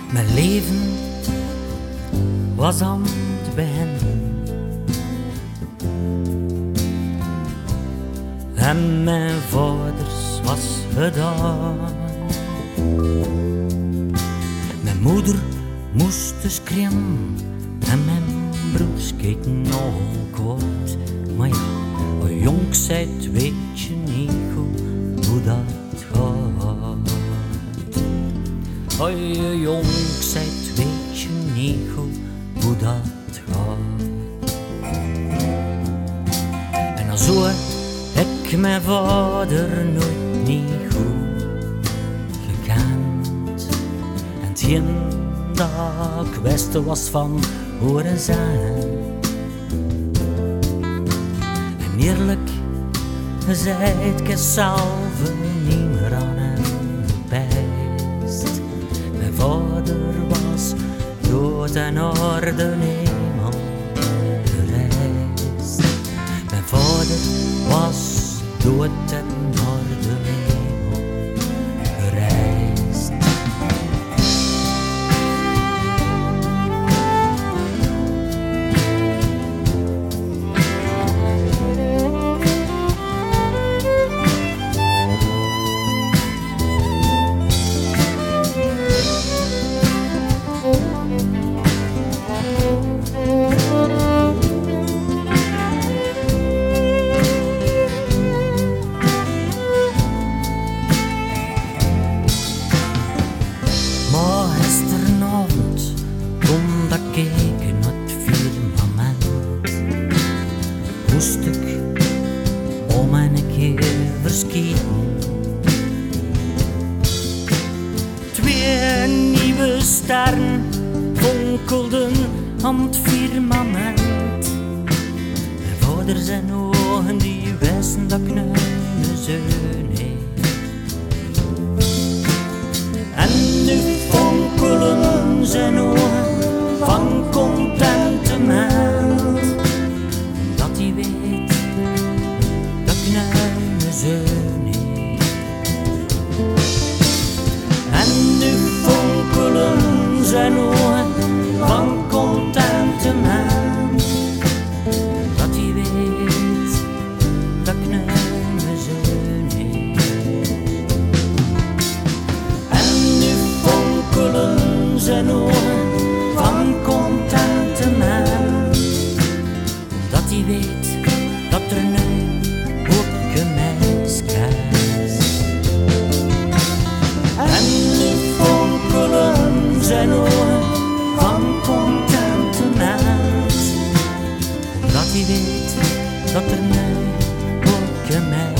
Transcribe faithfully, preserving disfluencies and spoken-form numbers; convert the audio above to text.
Mijn leven was aan het begin en mijn vaders was gedaan. Mijn moeder moest dus kriem en mijn broers keken nog kwaad. Maar ja, als jong zijt weet je niet goed hoe dat gaat. Als je jong zijt weet je niet goed hoe dat gaat. En dan zo ik mijn vader nooit niet goed gekend. En hetgeen dat ik wist was van horen zijn. En eerlijk gezegd, ik zelf niet meer aan hem bijst. Mijn vader was dood en naar de hemel gereisd. Mijn vader was dood en naar de hemel gereisd. Keken het firmament, moest ik om een keer verschieten. Twee nieuwe sterren fonkelden aan het firmament. Mijn vader zijn ogen die wisten dat ik een zoon heb. En nu fonkelen zijn ogen van contentement, dat hij weet dat ik een zoon heb. En nu fonkelen zijn ogen van contentement, dat hij weet dat ik een zoon heb. En nu fonkelen zijn ogen van contentement, omdat hij weet dat er nu ook een meisje is. En nu fonkelen zijn ogen van contentement, omdat hij weet dat er nu ook een meisje is.